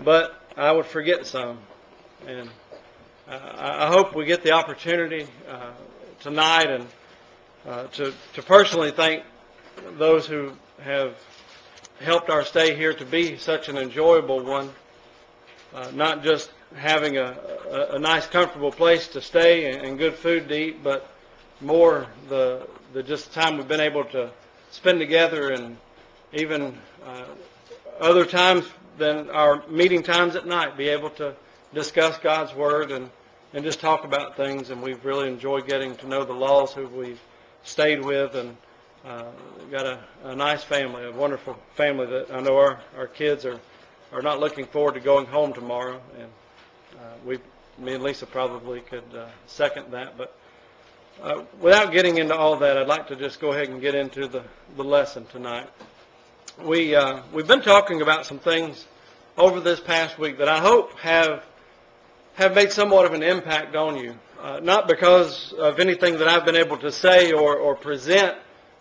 but I would forget some. And I hope we get the opportunity tonight and to personally thank those who have helped our stay here to be such an enjoyable one. Not just having a nice, comfortable place to stay and good food to eat, but more the just time we've been able to spend together, and even other times than our meeting times at night, be able to discuss God's Word and just talk about things. And we've really enjoyed getting to know the Laws who we've stayed with, and got a nice family, a wonderful family that I know our kids are not looking forward to going home tomorrow. And me and Lisa probably could second that. But without getting into all that, I'd like to just go ahead and get into the lesson tonight. We've been talking about some things over this past week that I hope have made somewhat of an impact on you. Not because of anything that I've been able to say or present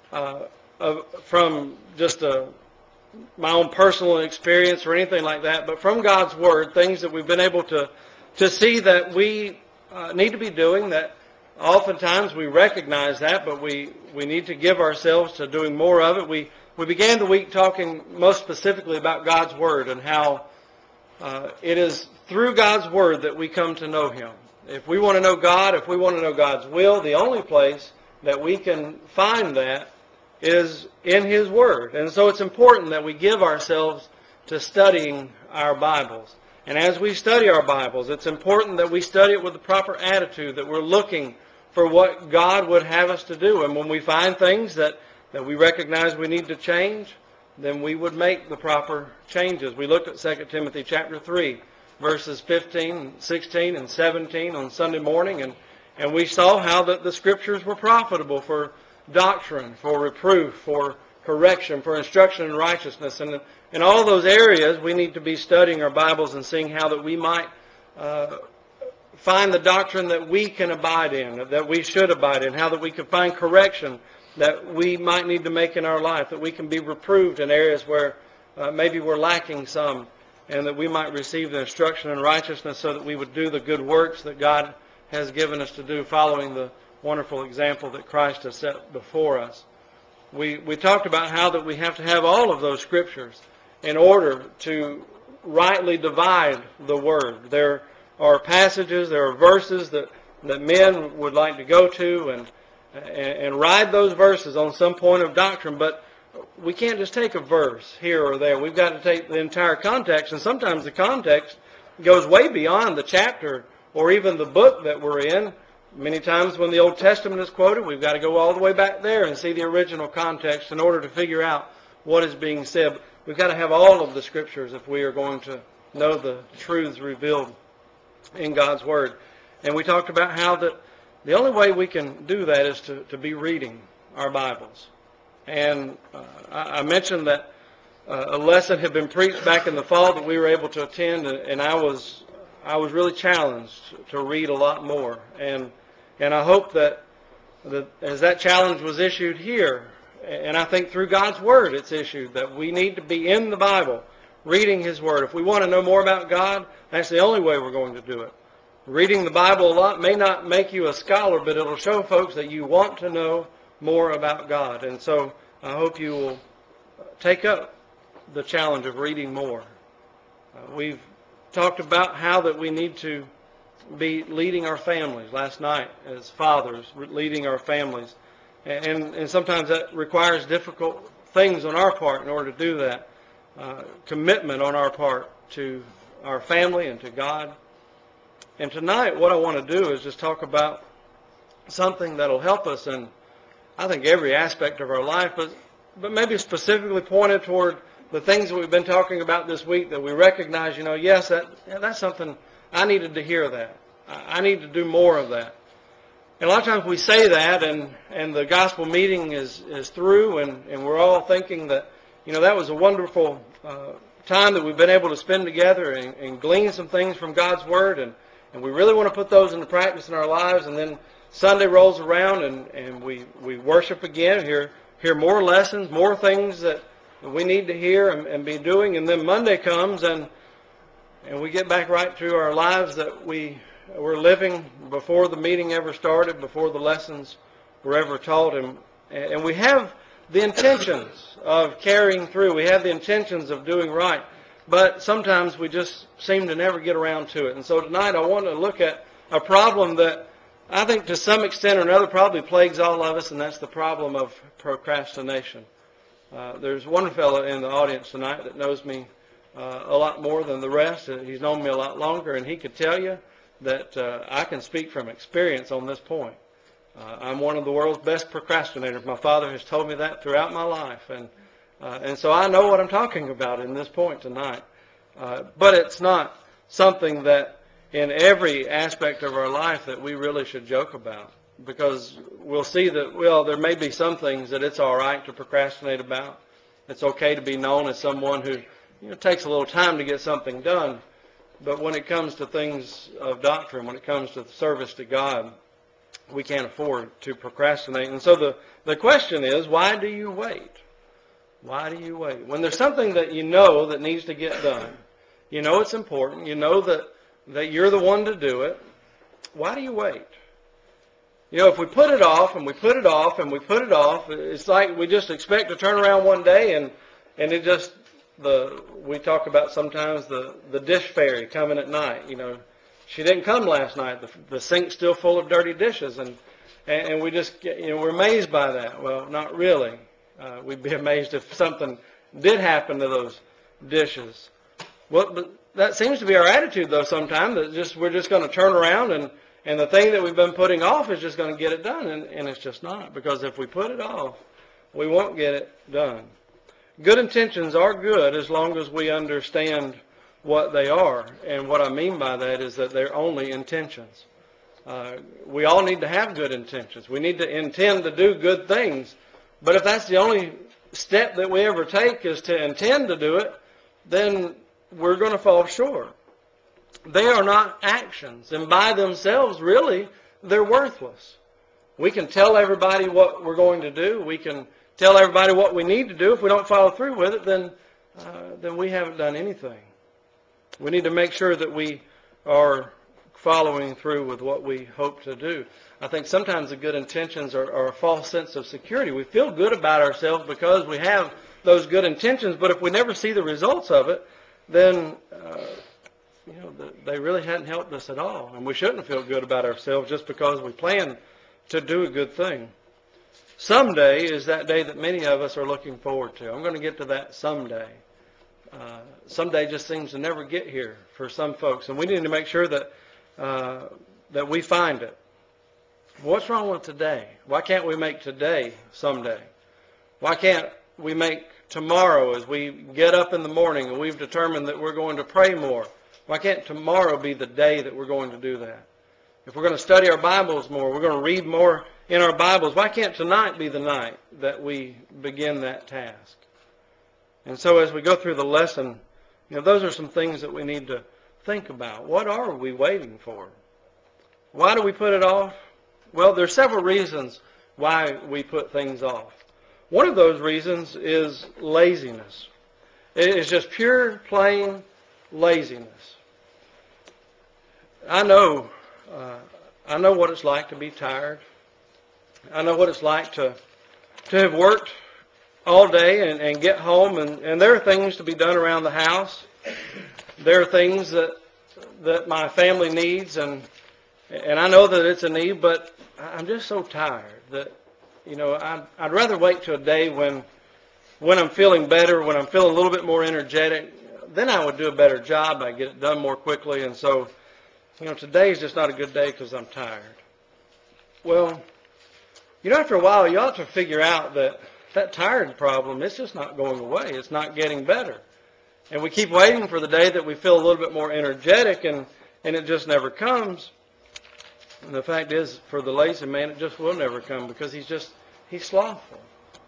from just my own personal experience or anything like that, but from God's Word, things that we've been able to see that we need to be doing, that oftentimes we recognize that, but we need to give ourselves to doing more of it. We began the week talking most specifically about God's Word and how it is through God's Word that we come to know Him. If we want to know God, if we want to know God's will, the only place that we can find that is in His Word. And so it's important that we give ourselves to studying our Bibles. And as we study our Bibles, it's important that we study it with the proper attitude, that we're looking for what God would have us to do. And when we find things that we recognize we need to change, then we would make the proper changes. We looked at 2 Timothy chapter 3, verses 15, 16, and 17 on Sunday morning, and we saw how that the Scriptures were profitable for doctrine, for reproof, for correction, for instruction in righteousness. And in all those areas, we need to be studying our Bibles and seeing how that we might find the doctrine that we can abide in, that we should abide in, how that we can find correction that we might need to make in our life, that we can be reproved in areas where maybe we're lacking some, and that we might receive the instruction in righteousness so that we would do the good works that God has given us to do, following the wonderful example that Christ has set before us. We talked about how that we have to have all of those Scriptures in order to rightly divide the Word. There are passages, there are verses that men would like to go to and ride those verses on some point of doctrine, but we can't just take a verse here or there. We've got to take the entire context, and sometimes the context goes way beyond the chapter or even the book that we're in. Many times when the Old Testament is quoted, we've got to go all the way back there and see the original context in order to figure out what is being said. We've got to have all of the Scriptures if we are going to know the truths revealed in God's Word. And we talked about how that the only way we can do that is to be reading our Bibles. And I mentioned that a lesson had been preached back in the fall that we were able to attend, and I was really challenged to read a lot more. And I hope that as that challenge was issued here, and I think through God's Word it's issued, that we need to be in the Bible, reading His Word. If we want to know more about God, that's the only way we're going to do it. Reading the Bible a lot may not make you a scholar, but it'll show folks that you want to know more about God. And so I hope you will take up the challenge of reading more. We've talked about how that we need to be leading our families last night as fathers, leading our families. And sometimes that requires difficult things on our part in order to do that. Commitment on our part to our family and to God. And tonight what I want to do is just talk about something that will help us in, I think, every aspect of our life, but maybe specifically pointed toward the things that we've been talking about this week that we recognize, yes, that's something, I needed to hear that. I need to do more of that. And a lot of times we say that and the gospel meeting is through and we're all thinking that, that was a wonderful time that we've been able to spend together and glean some things from God's Word and we really want to put those into practice in our lives, and then Sunday rolls around and we worship again, hear more lessons, more things that we need to hear and be doing, and then Monday comes and and we get back right through our lives that we were living before the meeting ever started, before the lessons were ever taught, and we have the intentions of carrying through. We have the intentions of doing right, but sometimes we just seem to never get around to it. And so tonight I want to look at a problem that I think to some extent or another probably plagues all of us, and that's the problem of procrastination. There's one fellow in the audience tonight that knows me a lot more than the rest. He's known me a lot longer, and he could tell you that I can speak from experience on this point. I'm one of the world's best procrastinators. My father has told me that throughout my life, and so I know what I'm talking about in this point tonight. But it's not something that in every aspect of our life that we really should joke about, because we'll see that, well, there may be some things that it's all right to procrastinate about. It's okay to be known as someone who takes a little time to get something done. But when it comes to things of doctrine, when it comes to service to God, we can't afford to procrastinate. And so the question is, why do you wait? Why do you wait? When there's something that you know that needs to get done, you know it's important, you know that you're the one to do it, why do you wait? If we put it off and we put it off and we put it off, it's like we just expect to turn around one day and it just, we talk about sometimes the dish fairy coming at night. She didn't come last night. The sink's still full of dirty dishes, and we just we're amazed by that. Well, not really. We'd be amazed if something did happen to those dishes. Well, but that seems to be our attitude, though. Sometimes that we're just going to turn around and the thing that we've been putting off is just going to get it done, and it's just not, because if we put it off, we won't get it done. Good intentions are good as long as we understand what they are. And what I mean by that is that they're only intentions. We all need to have good intentions. We need to intend to do good things. But if that's the only step that we ever take is to intend to do it, then we're going to fall short. They are not actions. And by themselves, really, they're worthless. We can tell everybody what we're going to do. We can tell everybody what we need to do. If we don't follow through with it, then we haven't done anything. We need to make sure that we are following through with what we hope to do. I think sometimes the good intentions are a false sense of security. We feel good about ourselves because we have those good intentions, but if we never see the results of it, then they really hadn't helped us at all. And we shouldn't feel good about ourselves just because we plan to do a good thing. Someday is that day that many of us are looking forward to. I'm going to get to that someday. Someday just seems to never get here for some folks, and we need to make sure that we find it. What's wrong with today? Why can't we make today someday? Why can't we make tomorrow, as we get up in the morning and we've determined that we're going to pray more, why can't tomorrow be the day that we're going to do that? If we're going to study our Bibles more, we're going to read more in our Bibles, why can't tonight be the night that we begin that task? And so as we go through the lesson, those are some things that we need to think about. What are we waiting for? Why do we put it off? Well, there are several reasons why we put things off. One of those reasons is laziness. It is just pure, plain laziness. I know what it's like to be tired. I know what it's like to have worked all day and get home, and there are things to be done around the house. There are things that my family needs, and I know that it's a need, but I'm just so tired that, I'd rather wait till a day when I'm feeling better, when I'm feeling a little bit more energetic. Then I would do a better job. I'd get it done more quickly, and so, today's just not a good day because I'm tired. Well, after a while, you ought to figure out that tired problem, it's just not going away. It's not getting better. And we keep waiting for the day that we feel a little bit more energetic, and it just never comes. And the fact is, for the lazy man, it just will never come because he's slothful.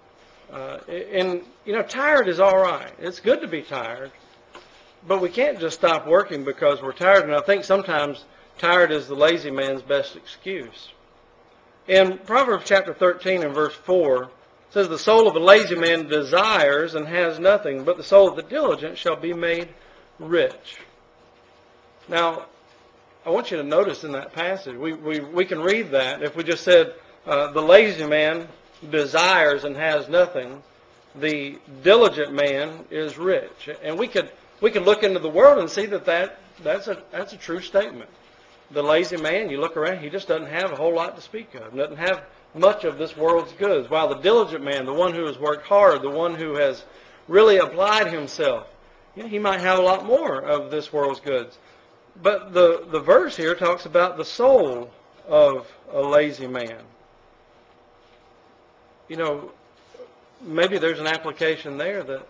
Tired is all right. It's good to be tired. But we can't just stop working because we're tired. And I think sometimes tired is the lazy man's best excuse. In Proverbs chapter 13 and verse 4, it says, "The soul of a lazy man desires and has nothing, but the soul of the diligent shall be made rich." Now, I want you to notice in that passage, we can read that if we just said, the lazy man desires and has nothing, the diligent man is rich. And we could look into the world and see that's a true statement. The lazy man, you look around, he just doesn't have a whole lot to speak of, doesn't have much of this world's goods. While the diligent man, the one who has worked hard, the one who has really applied himself, he might have a lot more of this world's goods. But the verse here talks about the soul of a lazy man. Maybe there's an application there that,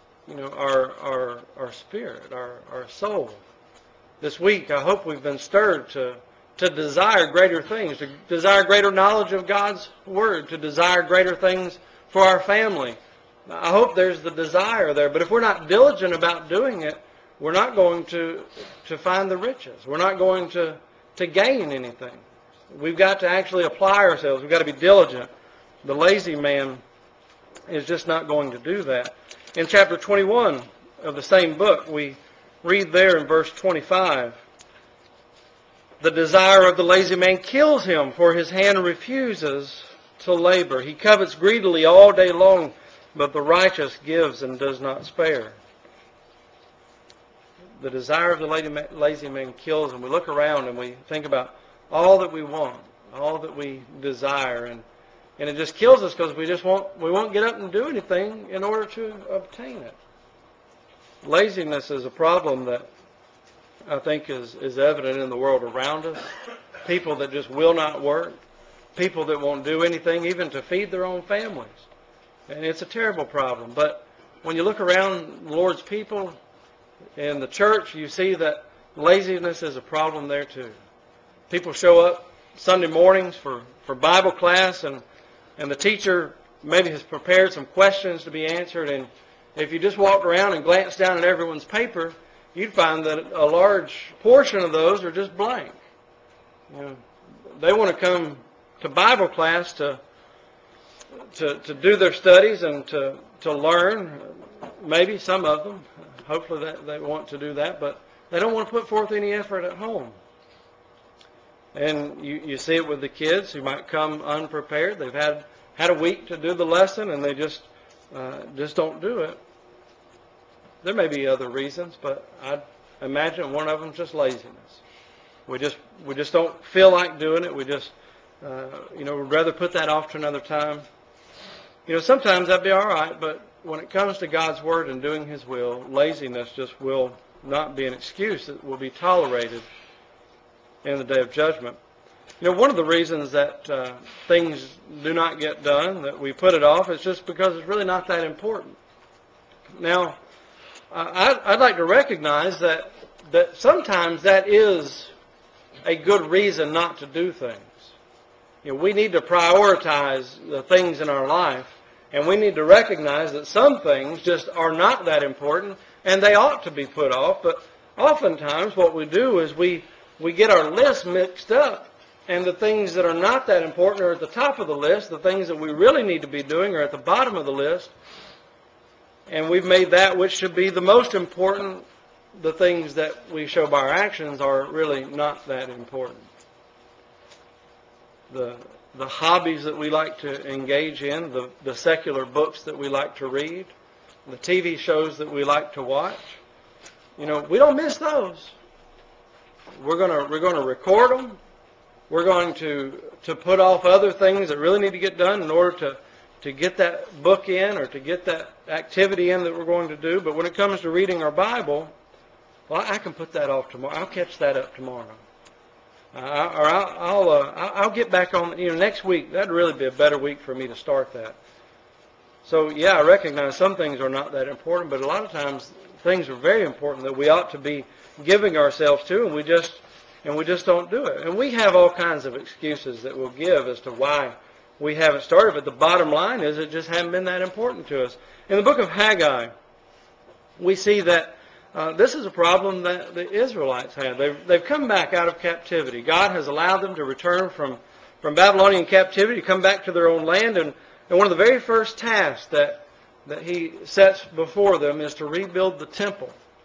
our spirit, our soul. This week, I hope we've been stirred to desire greater things, to desire greater knowledge of God's Word, to desire greater things for our family. I hope there's the desire there. But if we're not diligent about doing it, we're not going to find the riches. We're not going to gain anything. We've got to actually apply ourselves. We've got to be diligent. The lazy man is just not going to do that. In chapter 21 of the same book, we read there in verse 25, the desire of the lazy man kills him, for his hand refuses to labor. He covets greedily all day long, but the righteous gives and does not spare. The desire of the lazy man kills him. We look around and we think about all that we want, all that we desire, and it just kills us because we won't get up and do anything in order to obtain it. Laziness is a problem that I think is evident in the world around us. People that just will not work. People that won't do anything even to feed their own families. And it's a terrible problem. But when you look around the Lord's people in the church, you see that laziness is a problem there too. People show up Sunday mornings for Bible class, and the teacher maybe has prepared some questions to be answered, and if you just walked around and glanced down at everyone's paper, you'd find that a large portion of those are just blank. They want to come to Bible class to do their studies and to learn. Maybe some of them, hopefully they want to do that, but they don't want to put forth any effort at home. And you see it with the kids who might come unprepared. They've had a week to do the lesson, and they just don't do it. There may be other reasons, but I'd imagine one of them is just laziness. We just don't feel like doing it. We just we'd rather put that off to another time. Sometimes that'd be all right, but when it comes to God's Word and doing His will, laziness just will not be an excuse that will be tolerated in the day of judgment. One of the reasons that things do not get done, that we put it off, is just because it's really not that important. Now, I'd like to recognize that sometimes that is a good reason not to do things. We need to prioritize the things in our life, and we need to recognize that some things just are not that important, and they ought to be put off. But oftentimes what we do is we get our list mixed up, and the things that are not that important are at the top of the list. The things that we really need to be doing are at the bottom of the list. And we've made that which should be the most important, the things that we show by our actions are really not that important. The hobbies that we like to engage in, the secular books that we like to read, the TV shows that we like to watch, we don't miss those. We're going to record them. We're going to put off other things that really need to get done in order to get that book in or to get that activity in that we're going to do. But when it comes to reading our Bible, well, I can put that off tomorrow. I'll catch that up tomorrow. I'll get back on, next week. That'd really be a better week for me to start that. So, yeah, I recognize some things are not that important, but a lot of times things are very important that we ought to be giving ourselves to, and we just don't do it. And we have all kinds of excuses that we'll give as to why we haven't started, but the bottom line is it just hasn't been that important to us. In the book of Haggai, we see that this is a problem that the Israelites had. They've come back out of captivity. God has allowed them to return from Babylonian captivity, to come back to their own land, and one of the very first tasks that He sets before them is to rebuild the temple.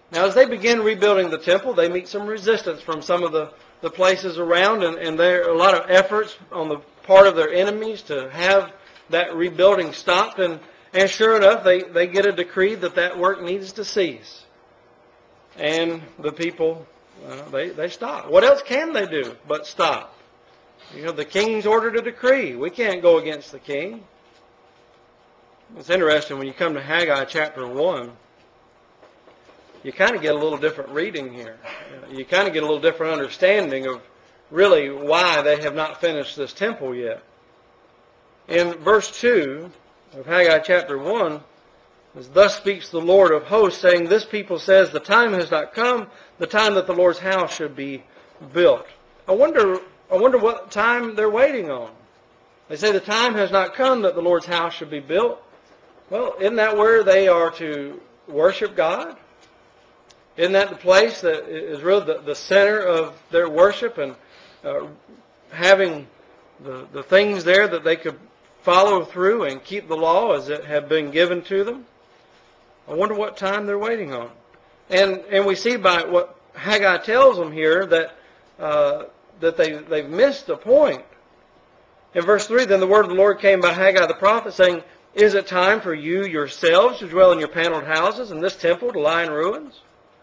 Now, as they begin rebuilding the temple, they meet some resistance from some of the places around, and there are a lot of efforts on the part of their enemies to have that rebuilding stopped. And sure enough, they get a decree that work needs to cease. And the people, they stop. What else can they do but stop? The king's ordered a decree. We can't go against the king. It's interesting when you come to Haggai chapter 1, you kind of get a little different reading here. You kind of get a little different understanding of really why they have not finished this temple yet. In verse 2 of Haggai chapter 1, thus speaks the Lord of hosts, saying, this people says, the time has not come, the time that the Lord's house should be built. I wonder what time they're waiting on. They say the time has not come that the Lord's house should be built. Well, isn't that where they are to worship God? Isn't that the place that is really the center of their worship, and having the things there that they could follow through and keep the law as it had been given to them? I wonder what time they're waiting on. And we see by what Haggai tells them here that they've missed the point. In verse 3, then the word of the Lord came by Haggai the prophet, saying, is it time for you yourselves to dwell in your paneled houses, and this temple to lie in ruins?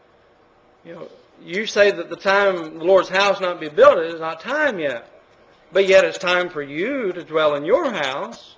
You say that the time the Lord's house not be built, it is not time yet. But yet it's time for you to dwell in your house.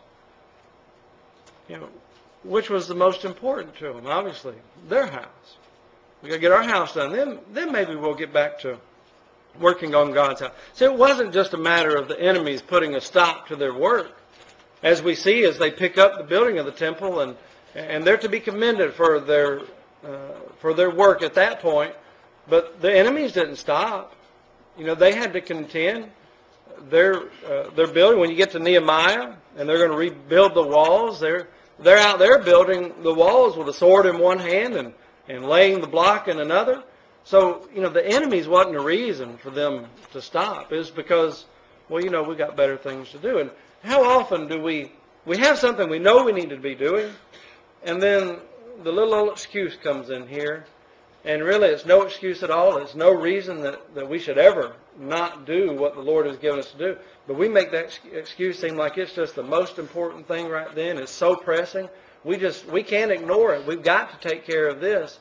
Which was the most important to them? Obviously, their house. We got to get our house done. Then maybe we'll get back to working on God's house. So it wasn't just a matter of the enemies putting a stop to their work. As we see, as they pick up the building of the temple, and they're to be commended for their work at that point. But the enemies didn't stop. They had to contend. They're building. When you get to Nehemiah, and they're going to rebuild the walls, they're out there building the walls with a sword in one hand and laying the block in another. So, the enemies wasn't a reason for them to stop. It was because, we got better things to do. And how often do we have something we know we need to be doing, and then the little old excuse comes in here, and really it's no excuse at all. It's no reason that we should ever not do what the Lord has given us to do. But we make that excuse seem like it's just the most important thing right then. It's so pressing. We can't ignore it. We've got to take care of this.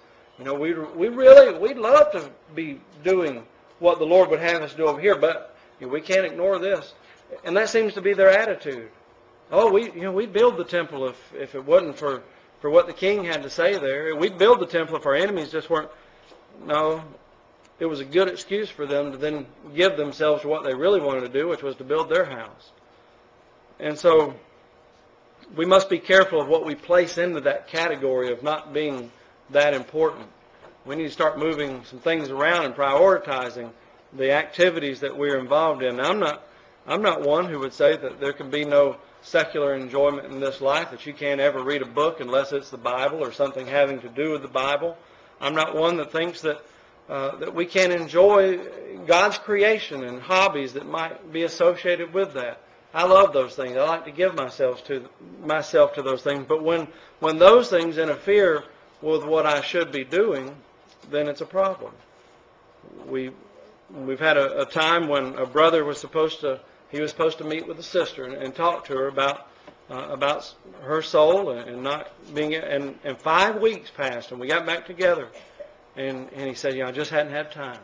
We'd love to be doing what the Lord would have us do over here, but we can't ignore this. And that seems to be their attitude. Oh, we'd build the temple if it wasn't for what the king had to say there. We'd build the temple if our enemies just weren't. No, it was a good excuse for them to then give themselves to what they really wanted to do, which was to build their house. And so we must be careful of what we place into that category of not being that important. We need to start moving some things around and prioritizing the activities that we're involved in. Now, I'm not one who would say that there can be no secular enjoyment in this life, that you can't ever read a book unless it's the Bible or something having to do with the Bible. I'm not one that thinks that we can enjoy God's creation and hobbies that might be associated with that. I love those things. I like to give myself to those things. But when those things interfere with what I should be doing, then it's a problem. We've had a time when a brother was supposed to meet with a sister and talk to her about her soul and not being, and 5 weeks passed and we got back together, and he said, I just hadn't had time.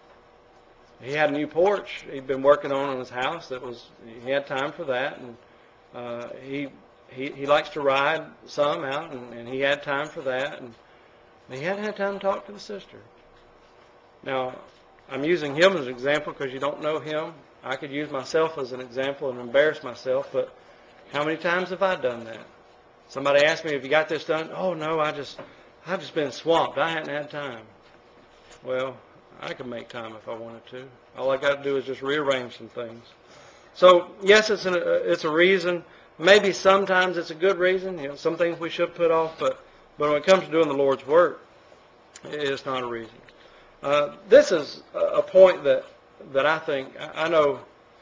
He had a new porch he'd been working on his house. He had time for that, and he likes to ride some out, and he had time for that, and he hadn't had time to talk to the sister. Now, I'm using him as an example because you don't know him. I could use myself as an example and embarrass myself, but how many times have I done that? Somebody asked me, have you got this done? Oh, no, I've just been swamped. I hadn't had time. Well, I can make time if I wanted to. All I got to do is just rearrange some things. So, yes, it's a reason. Maybe sometimes it's a good reason. Some things we should put off, but when it comes to doing the Lord's work, it's not a reason. This is a point that I think, I know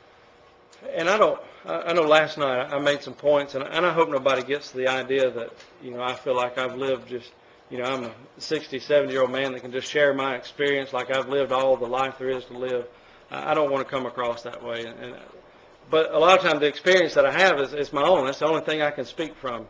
last night I made some points, and I hope nobody gets the idea that, I feel like I've lived just I'm a 67-year-old man that can just share my experience like I've lived all the life there is to live. I don't want to come across that way. But a lot of times the experience that I have is my own. That's the only thing I can speak from.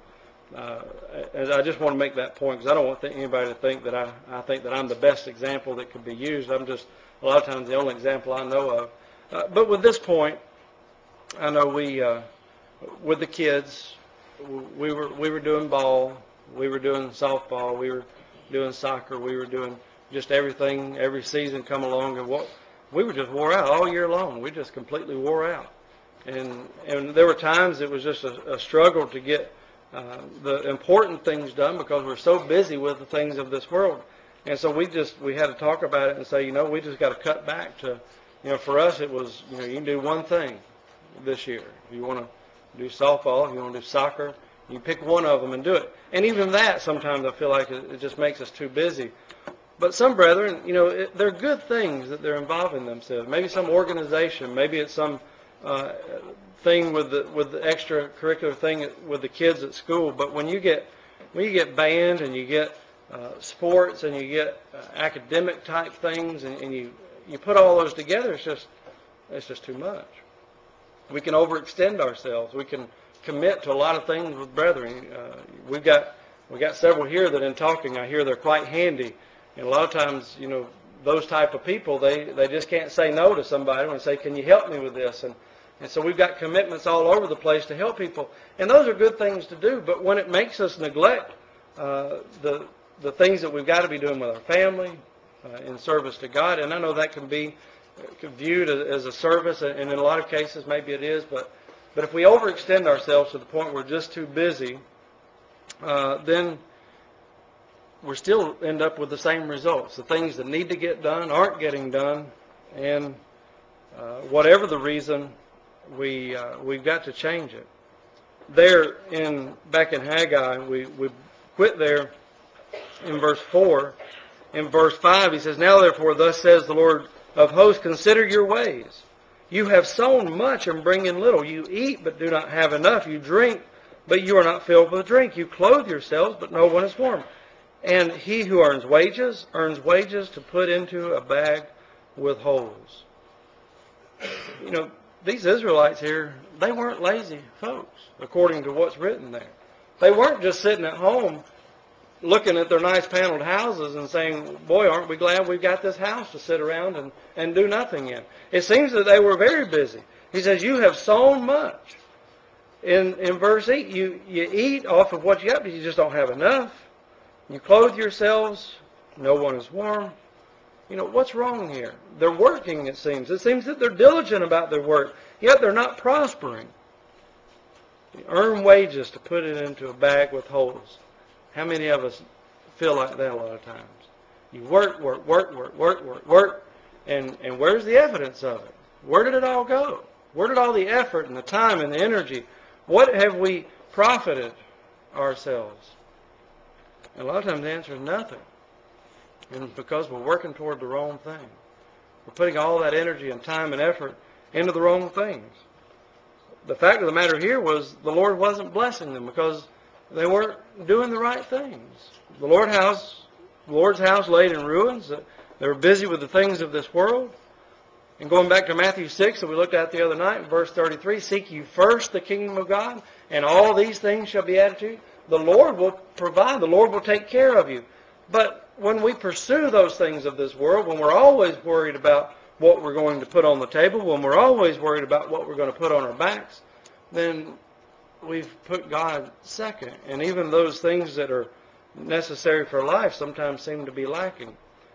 And I just want to make that point because I don't want anybody to think that I think that I'm the best example that could be used. I'm just a lot of times the only example I know of. But with this point, I know with the kids, we were doing ball, we were doing softball, we were doing soccer, we were doing just everything, every season come along, and we were just wore out all year long. We just completely wore out, and there were times it was just a struggle to get the important things done because we're so busy with the things of this world, and so we had to talk about it and say, we just got to cut back to, for us it was, you can do one thing this year. If you want to do softball, if you want to do soccer, you pick one of them and do it. And even that, sometimes I feel like it just makes us too busy. But some brethren, they're good things that they're involving themselves. Maybe some organization, maybe it's some thing with the extracurricular thing with the kids at school. But when you get band and you get sports and you get academic type things and you put all those together, it's just too much. We can overextend ourselves. We can commit to a lot of things with brethren. We got several here that in talking, I hear they're quite handy. And a lot of times, those type of people, they just can't say no to somebody and say, can you help me with this? And so we've got commitments all over the place to help people. And those are good things to do. But when it makes us neglect the things that we've got to be doing with our family in service to God, and I know that can be viewed as a service, and in a lot of cases maybe it is, but if we overextend ourselves to the point we're just too busy, then we still end up with the same results. The things that need to get done aren't getting done, and whatever the reason, we've got to change it. Back in Haggai, we quit there in verse 4. In verse 5, he says, now therefore, thus says the Lord of hosts, consider your ways. You have sown much and bring in little. You eat, but do not have enough. You drink, but you are not filled with drink. You clothe yourselves, but no one is warm. And he who earns wages to put into a bag with holes. These Israelites here, they weren't lazy folks, according to what's written there. They weren't just sitting at home looking at their nice paneled houses and saying, boy, aren't we glad we've got this house to sit around and do nothing in. It seems that they were very busy. He says, you have sown much. In verse 8, you eat off of what you got, but you just don't have enough. You clothe yourselves, no one is warm. What's wrong here? They're working, it seems. It seems that they're diligent about their work, yet they're not prospering. You earn wages to put it into a bag with holes. How many of us feel like that a lot of times? You work, and where's the evidence of it? Where did it all go? Where did all the effort and the time and the energy, what have we profited ourselves? And a lot of times the answer is nothing. And it's because we're working toward the wrong thing. We're putting all that energy and time and effort into the wrong things. The fact of the matter here was the Lord wasn't blessing them because they weren't doing the right things. The Lord's house laid in ruins. They were busy with the things of this world. And going back to Matthew 6 that we looked at the other night, verse 33, seek ye first the kingdom of God, and all these things shall be added to you. The Lord will provide. The Lord will take care of you. But when we pursue those things of this world, when we're always worried about what we're going to put on the table, when we're always worried about what we're going to put on our backs, then we've put God second. And even those things that are necessary for life sometimes seem to be lacking.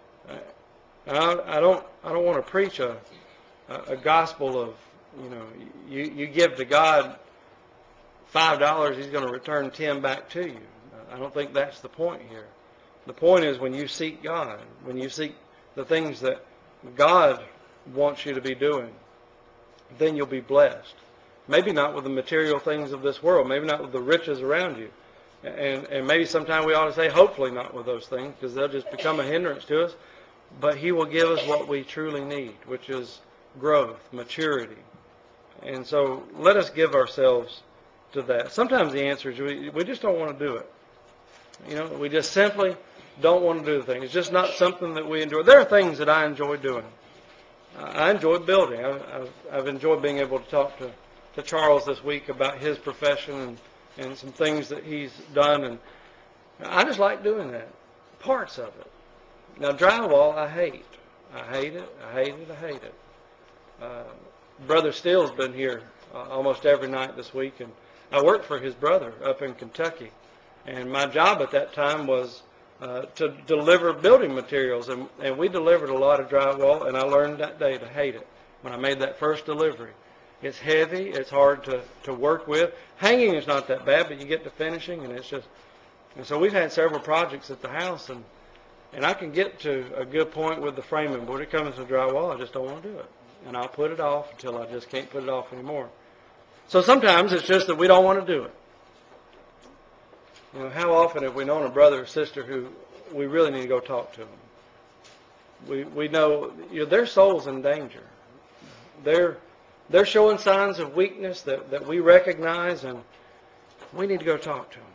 I don't want to preach a gospel of, you give to God $5, He's going to return 10 back to you. I don't think that's the point here. The point is when you seek God, when you seek the things that God wants you to be doing, then you'll be blessed. Maybe not with the material things of this world. Maybe not with the riches around you. And maybe sometime we ought to say, hopefully not with those things, because they'll just become a hindrance to us. But He will give us what we truly need, which is growth, maturity. And so let us give ourselves to that. Sometimes the answer is we just don't want to do it. We just simply don't want to do the thing. It's just not something that we enjoy. There are things that I enjoy doing. I enjoy building. I've enjoyed being able to talk to Charles this week about his profession and some things that he's done, and I just like doing that, parts of it. Now, drywall, I hate. I hate it. I hate it. I hate it. Brother Steele's been here almost every night this week, and I worked for his brother up in Kentucky, and my job at that time was to deliver building materials, and we delivered a lot of drywall, and I learned that day to hate it when I made that first delivery. It's heavy. It's hard to work with. Hanging is not that bad, but you get to finishing, and it's just... And so we've had several projects at the house, and I can get to a good point with the framing, but when it comes to drywall, I just don't want to do it. And I'll put it off until I just can't put it off anymore. So sometimes it's just that we don't want to do it. You know, how often have we known a brother or sister who we really need to go talk to them? We know, their soul's in danger. They're showing signs of weakness that we recognize, and we need to go talk to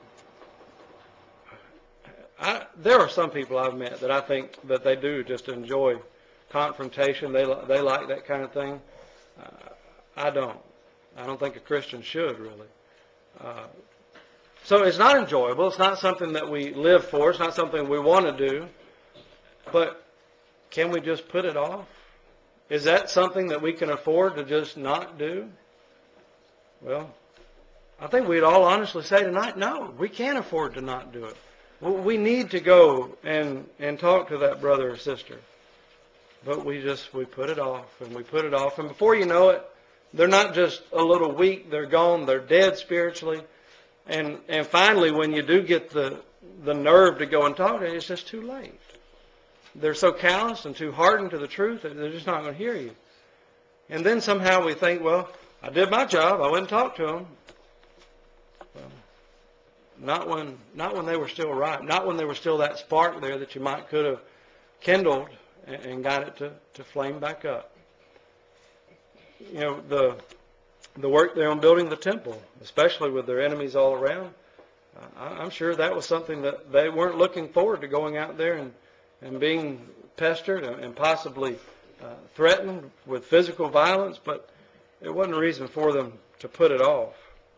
them. There are some people I've met that I think that they do just enjoy confrontation. They like that kind of thing. I don't. I don't think a Christian should, really. So it's not enjoyable. It's not something that we live for. It's not something we want to do. But can we just put it off? Is that something that we can afford to just not do? Well, I think we'd all honestly say tonight, no, we can't afford to not do it. We need to go and talk to that brother or sister. But we put it off, and we put it off. And before you know it, they're not just a little weak, they're gone, they're dead spiritually. And finally, when you do get the nerve to go and talk to them, it's just too late. They're so calloused and too hardened to the truth that they're just not going to hear you. And then somehow we think, well, I did my job, I went and talked to them. Well, not when they were still right. Not when there was still that spark there that you could have kindled and got it to flame back up. You know, the work there on building the temple, especially with their enemies all around, I'm sure that was something that they weren't looking forward to, going out there and being pestered and possibly threatened with physical violence, but it wasn't a reason for them to put it off.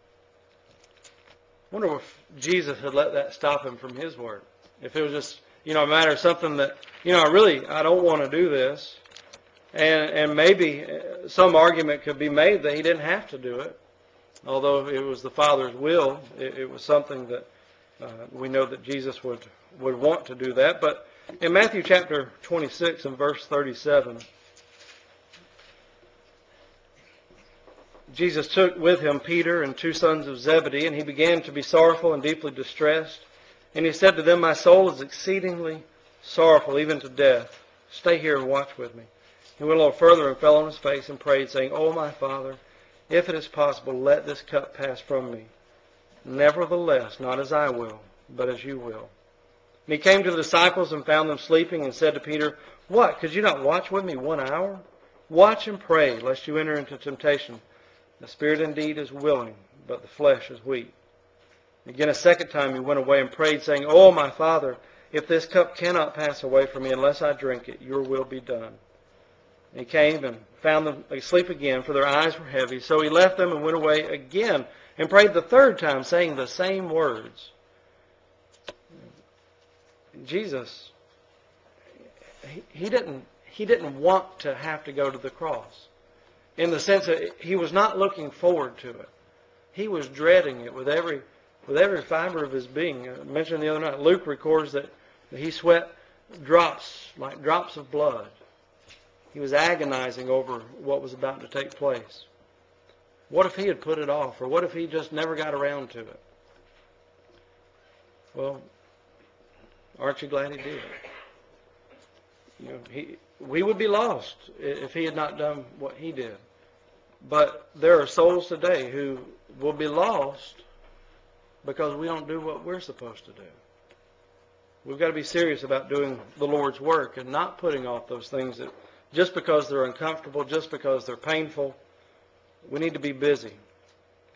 I wonder if Jesus had let that stop him from his work. If it was just, a matter of something that, I don't want to do this. And maybe some argument could be made that he didn't have to do it. Although it was the Father's will, it was something that we know that Jesus would want to do that. But in Matthew chapter 26 and verse 37, Jesus took with him Peter and 2 sons of Zebedee, and he began to be sorrowful and deeply distressed. And he said to them, "My soul is exceedingly sorrowful, even to death. Stay here and watch with me." He went a little further and fell on his face and prayed, saying, "O my Father, if it is possible, let this cup pass from me. Nevertheless, not as I will, but as you will." And he came to the disciples and found them sleeping, and said to Peter, "What, could you not watch with me 1 hour? Watch and pray, lest you enter into temptation. The spirit indeed is willing, but the flesh is weak." Again, a second time he went away and prayed, saying, "O my Father, if this cup cannot pass away from me unless I drink it, your will be done." And he came and found them asleep again, for their eyes were heavy. So he left them and went away again and prayed the third time, saying the same words. Jesus, he didn't want to have to go to the cross, in the sense that he was not looking forward to it. He was dreading it with every fiber of his being. I mentioned the other night, Luke records that he sweat drops, like drops of blood. He was agonizing over what was about to take place. What if he had put it off? Or what if he just never got around to it? Well, aren't you glad he did? We would be lost if he had not done what he did. But there are souls today who will be lost because we don't do what we're supposed to do. We've got to be serious about doing the Lord's work and not putting off those things that just because they're uncomfortable, just because they're painful. We need to be busy.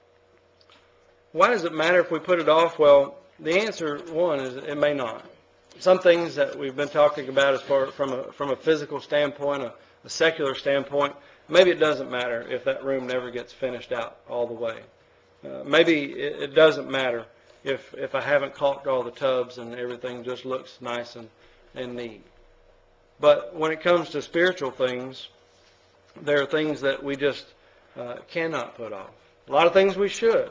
Why does it matter if we put it off? Well, the answer, one, is it may not. some things that we've been talking about as far from a physical standpoint, a secular standpoint, maybe it doesn't matter if that room never gets finished out all the way. Maybe it doesn't matter if I haven't caulked all the tubs and everything just looks nice and neat. But when it comes to spiritual things, there are things that we just cannot put off. A lot of things we should,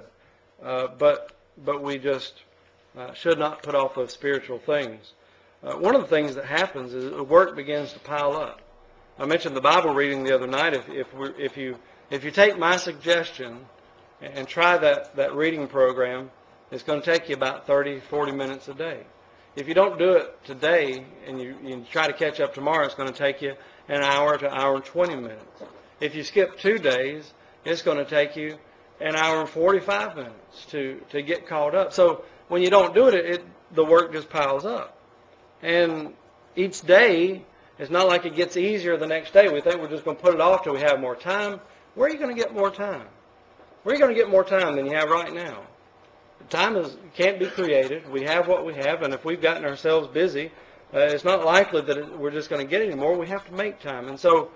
but we just should not put off those spiritual things. One of the things that happens is the work begins to pile up. I mentioned the Bible reading the other night. If you take my suggestion and try that reading program, it's going to take you about 30, 40 minutes a day. If you don't do it today and you try to catch up tomorrow, it's going to take you an hour to hour and 20 minutes. If you skip 2 days, it's going to take you an hour and 45 minutes to get caught up. So when you don't do it, the work just piles up. And each day, it's not like it gets easier the next day. We think we're just going to put it off till we have more time. Where are you going to get more time? Where are you going to get more time than you have right now? Time can't be created. We have what we have, and if we've gotten ourselves busy, it's not likely that we're just going to get any more. We have to make time. And so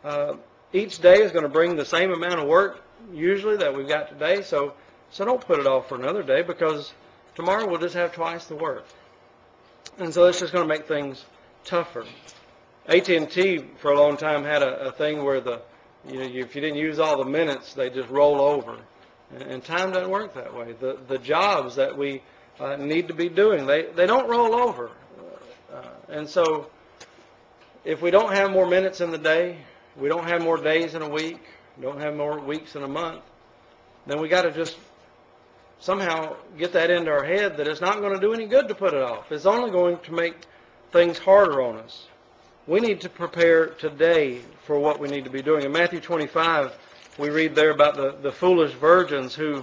each day is going to bring the same amount of work usually that we've got today. So don't put it off for another day, because tomorrow we'll just have twice the work. And so it's just going to make things tougher. AT&T for a long time had a thing where if you didn't use all the minutes, they just roll over. And time doesn't work that way. The jobs that we need to be doing, they don't roll over. And so if we don't have more minutes in the day, we don't have more days in a week, don't have more weeks in a month, then we got to just somehow get that into our head that it's not going to do any good to put it off. It's only going to make things harder on us. We need to prepare today for what we need to be doing. In Matthew 25, we read there about the foolish virgins who,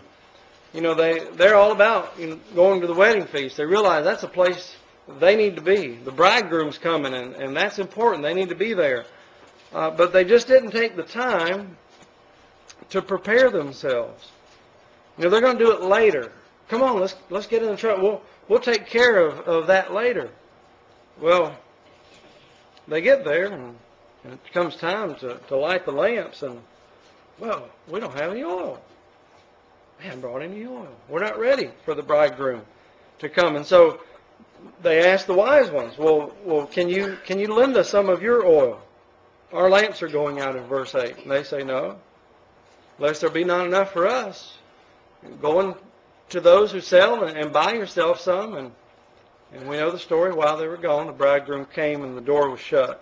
they're all about going to the wedding feast. They realize that's a place they need to be. The bridegroom's coming, and that's important. They need to be there. But they just didn't take the time to prepare themselves. They're going to do it later. Come on, let's get in the truck. We'll take care of that later. Well, they get there, and it comes time to light the lamps, and, well, we don't have any oil. We haven't brought any oil. We're not ready for the bridegroom to come. And so they ask the wise ones, well, can you lend us some of your oil? Our lamps are going out in verse 8. And they say, no, lest there be not enough for us. Go to those who sell and buy yourself some. And we know the story. While they were gone, the bridegroom came and the door was shut.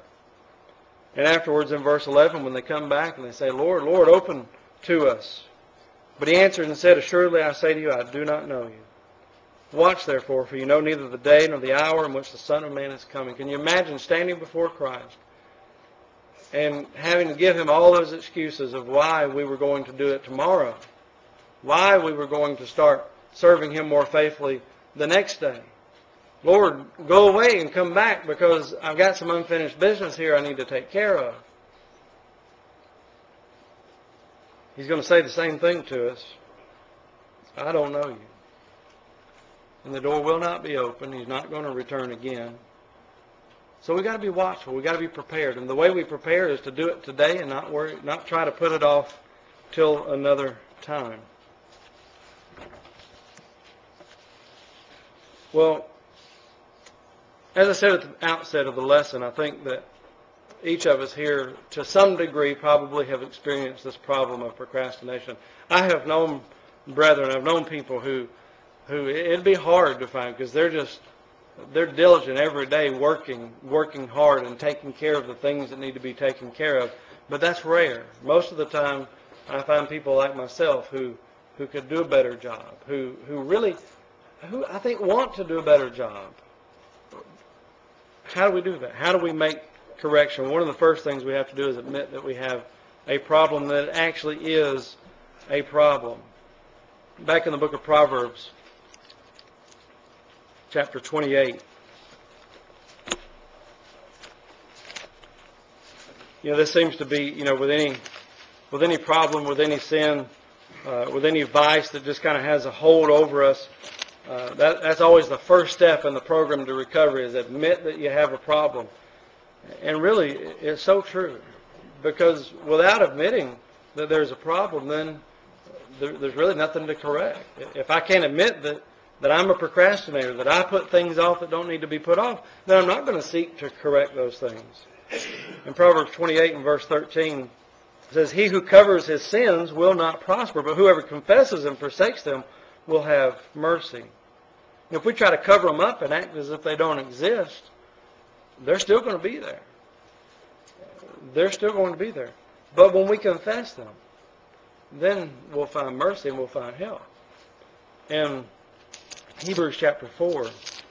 And afterwards in verse 11, when they come back and they say, Lord, Lord, open to us. But he answered and said, assuredly I say to you, I do not know you. Watch therefore, for you know neither the day nor the hour in which the Son of Man is coming. Can you imagine standing before Christ and having to give him all those excuses of why we were going to do it tomorrow, why we were going to start serving him more faithfully the next day? Lord, go away and come back, because I've got some unfinished business here I need to take care of. He's going to say the same thing to us. I don't know you. And the door will not be open. He's not going to return again. So we've got to be watchful. We've got to be prepared. And the way we prepare is to do it today and not try to put it off till another time. Well, as I said at the outset of the lesson, I think that each of us here, to some degree, probably have experienced this problem of procrastination. I have known brethren, I've known people who it'd be hard to find, because they're diligent every day, working hard and taking care of the things that need to be taken care of. But that's rare. Most of the time, I find people like myself who could do a better job, who I think want to do a better job. How do we do that? How do we make correction? One of the first things we have to do is admit that we have a problem, that it actually is a problem. Back in the book of Proverbs, chapter 28, this seems to be, with any problem, with any sin, with any vice that just kind of has a hold over us, That's always the first step in the program to recovery, is admit that you have a problem. And really, it's so true. Because without admitting that there's a problem, then there's really nothing to correct. If I can't admit that I'm a procrastinator, that I put things off that don't need to be put off, then I'm not going to seek to correct those things. In Proverbs 28 and verse 13, it says, "He who covers his sins will not prosper, but whoever confesses and forsakes them will have mercy." If we try to cover them up and act as if they don't exist, they're still going to be there. They're still going to be there. But when we confess them, then we'll find mercy and we'll find help. In Hebrews chapter 4,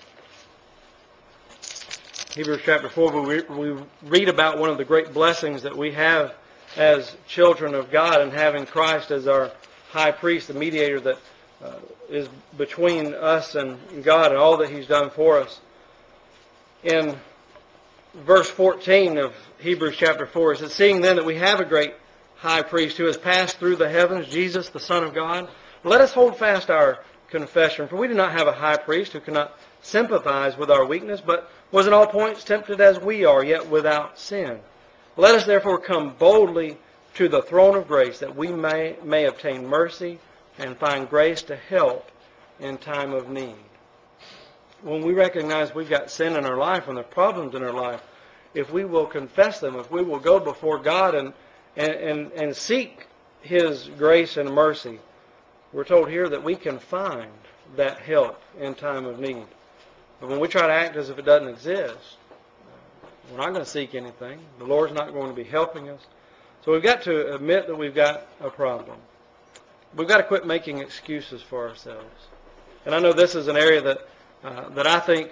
we read about one of the great blessings that we have as children of God, and having Christ as our high priest, the mediator that is between us and God and all that He's done for us. In verse 14 of Hebrews chapter 4, it says, "Seeing then that we have a great high priest who has passed through the heavens, Jesus, the Son of God, let us hold fast our confession. For we do not have a high priest who cannot sympathize with our weakness, but was in all points tempted as we are, yet without sin. Let us therefore come boldly to the throne of grace, that we may obtain mercy and find grace to help in time of need." When we recognize we've got sin in our life and the problems in our life, if we will confess them, if we will go before God and seek His grace and mercy, we're told here that we can find that help in time of need. But when we try to act as if it doesn't exist, we're not going to seek anything. The Lord's not going to be helping us. So we've got to admit that we've got a problem. We've got to quit making excuses for ourselves. And I know this is an area that I think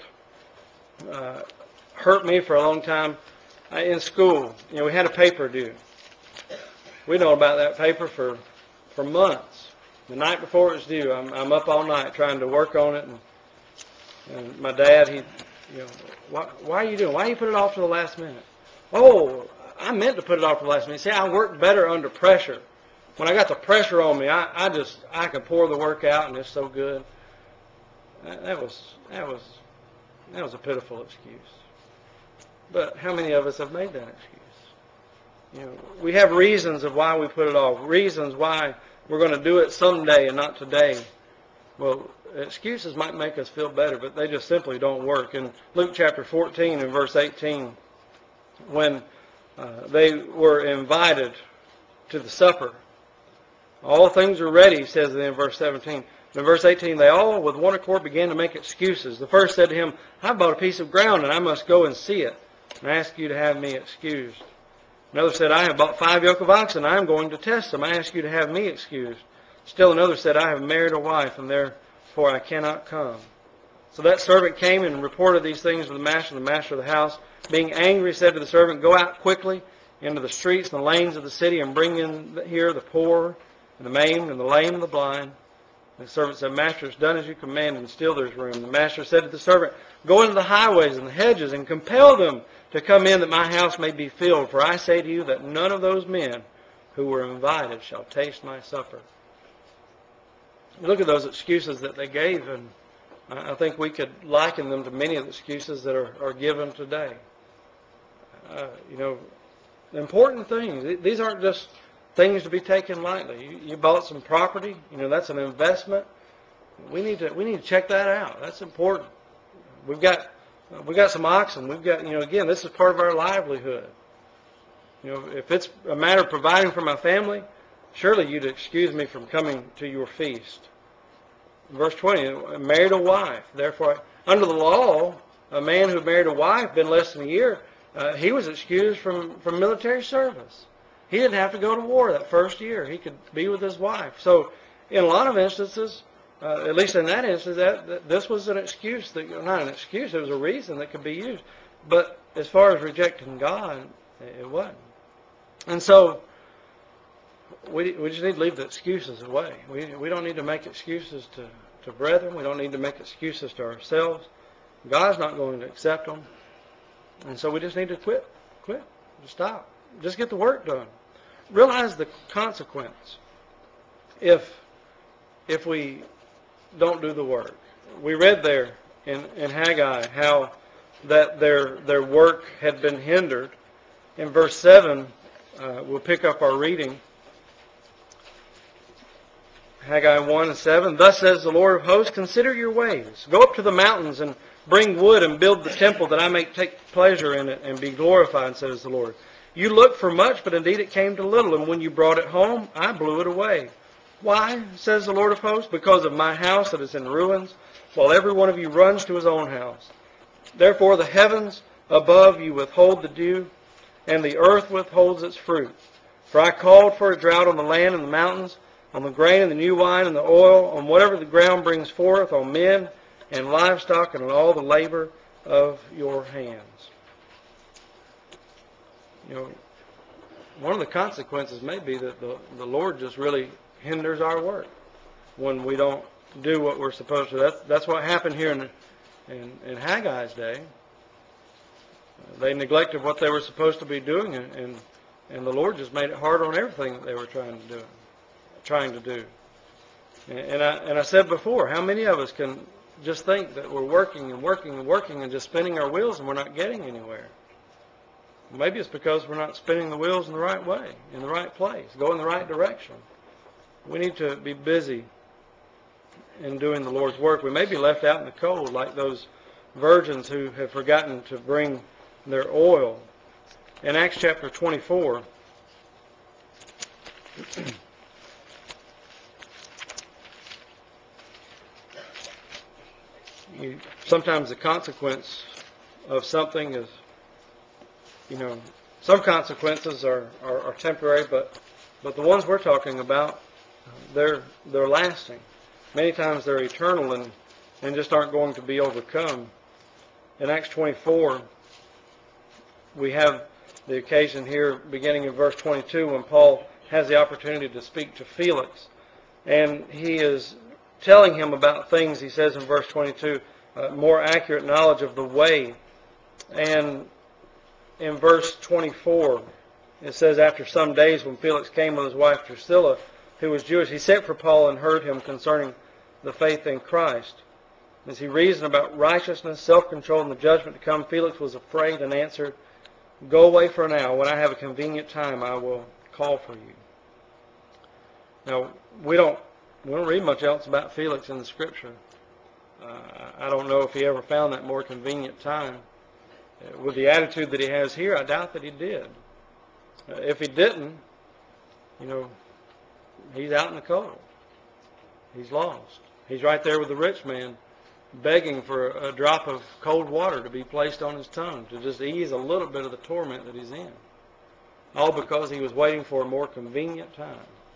hurt me for a long time. In school, we had a paper due. We know about that paper for months. The night before it's due, I'm up all night trying to work on it, and my dad, why are you doing? Why you put it off to the last minute? Oh, I meant to put it off to the last minute. See, I work better under pressure. When I got the pressure on me, I could pour the work out, and it's so good. That was a pitiful excuse. But how many of us have made that excuse? We have reasons of why we put it off, reasons why we're going to do it someday and not today. Well, excuses might make us feel better, but they just simply don't work. In Luke chapter 14 and verse 18, when they were invited to the supper, all things are ready, says in verse 17. In verse 18, they all with one accord began to make excuses. The first said to him, "I bought a piece of ground, and I must go and see it, and I ask you to have me excused." Another said, "I have bought 5 yoke of oxen, and I am going to test them. I ask you to have me excused." Still another said, "I have married a wife, and therefore I cannot come." So that servant came and reported these things to the master. The master of the house, being angry, said to the servant, "Go out quickly into the streets and the lanes of the city, and bring in here the poor, and the maimed, and the lame, and the blind." And the servant said, "Master, it's done as you commanded, and still there's room." The master said to the servant, "Go into the highways and the hedges, and compel them to come in, that my house may be filled. For I say to you that none of those men who were invited shall taste my supper." Look at those excuses that they gave, and I think we could liken them to many of the excuses that are given today. Important things. These aren't just things to be taken lightly. You bought some property. That's an investment. We need to check that out. That's important. We've got some oxen. We've got again, this is part of our livelihood. If it's a matter of providing for my family, surely you'd excuse me from coming to your feast. Verse 20, married a wife. Therefore, under the law, a man who married a wife been less than a year, he was excused from military service. He didn't have to go to war that first year. He could be with his wife. So in a lot of instances, at least in that instance, that this was an excuse, not an excuse, it was a reason that could be used. But as far as rejecting God, it wasn't. And so we just need to leave the excuses away. We don't need to make excuses to brethren. We don't need to make excuses to ourselves. God's not going to accept them. And so we just need to quit, just stop, just get the work done. Realize the consequence if we don't do the work. we read there in Haggai how that their work had been hindered. In verse 7, we'll pick up our reading. Haggai 1:7, Thus says the Lord of hosts, consider your ways. Go up to the mountains and bring wood and build the temple that I may take pleasure in it and be glorified, says the Lord. You looked for much, but indeed it came to little, and when you brought it home, I blew it away. Why, says the Lord of hosts? Because of my house that is in ruins, while every one of you runs to his own house. Therefore the heavens above you withhold the dew, and the earth withholds its fruit. For I called for a drought on the land and the mountains, on the grain and the new wine and the oil, on whatever the ground brings forth, on men and livestock, and on all the labor of your hands. You know, one of the consequences may be that the Lord just really hinders our work when we don't do what we're supposed to. That's what happened here in Haggai's day. They neglected what they were supposed to be doing, and the Lord just made it hard on everything that they were trying to do. And I said before, how many of us can just think that we're working and working and working and just spinning our wheels and we're not getting anywhere? Maybe it's because we're not spinning the wheels in the right way, in the right place, going the right direction. We need to be busy in doing the Lord's work. We may be left out in the cold like those virgins who have forgotten to bring their oil. In Acts chapter 24, sometimes the consequence of something is, some consequences are temporary, but the ones we're talking about, they're lasting. Many times they're eternal and just aren't going to be overcome. In Acts 24, we have the occasion here beginning in verse 22 when Paul has the opportunity to speak to Felix. And he is telling him about things, he says in verse 22, more accurate knowledge of the way. And in verse 24, it says, After some days when Felix came with his wife Drusilla, who was Jewish, he sent for Paul and heard him concerning the faith in Christ. As he reasoned about righteousness, self-control, and the judgment to come, Felix was afraid and answered, Go away for an hour. When I have a convenient time, I will call for you. Now, we don't read much else about Felix in the Scripture. I don't know if he ever found that more convenient time. With the attitude that he has here, I doubt that he did. If he didn't, he's out in the cold. He's lost. He's right there with the rich man, begging for a drop of cold water to be placed on his tongue to just ease a little bit of the torment that he's in. All because he was waiting for a more convenient time.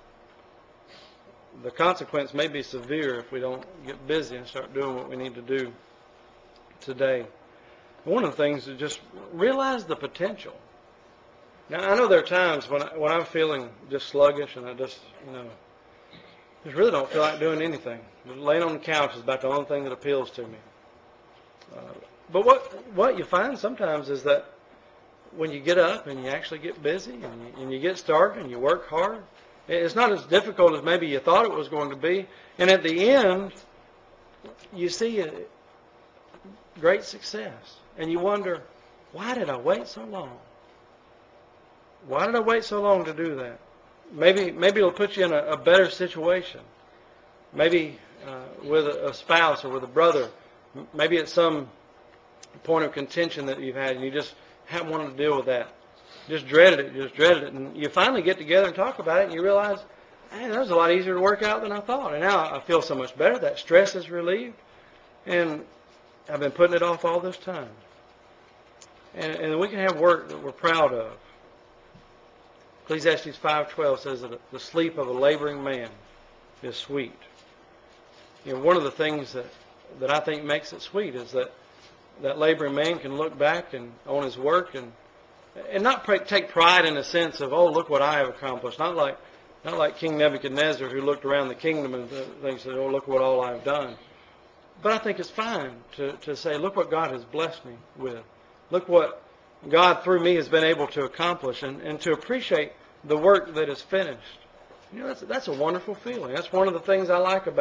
The consequence may be severe if we don't get busy and start doing what we need to do today. One of the things is just realize the potential. Now, I know there are times when I'm feeling just sluggish and I just really don't feel like doing anything. Laying on the couch is about the only thing that appeals to me. But what you find sometimes is that when you get up and you actually get busy and you get started and you work hard, it's not as difficult as maybe you thought it was going to be. And at the end, you see a great success. And you wonder, why did I wait so long? Why did I wait so long to do that? Maybe it'll put you in a better situation. Maybe with a spouse or with a brother. Maybe at some point of contention that you've had and you just haven't wanted to deal with that. Just dreaded it. And you finally get together and talk about it and you realize, hey, that was a lot easier to work out than I thought. And now I feel so much better. That stress is relieved. And I've been putting it off all this time. And we can have work that we're proud of. Ecclesiastes 5:12 says that the sleep of a laboring man is sweet. One of the things that I think makes it sweet is that laboring man can look back on his work and not take pride in the sense of, oh, look what I have accomplished. Not like King Nebuchadnezzar, who looked around the kingdom and said, oh, look what all I've done. But I think it's fine to say, look what God has blessed me with. Look what God through me has been able to accomplish and to appreciate the work that is finished. That's a wonderful feeling. That's one of the things I like about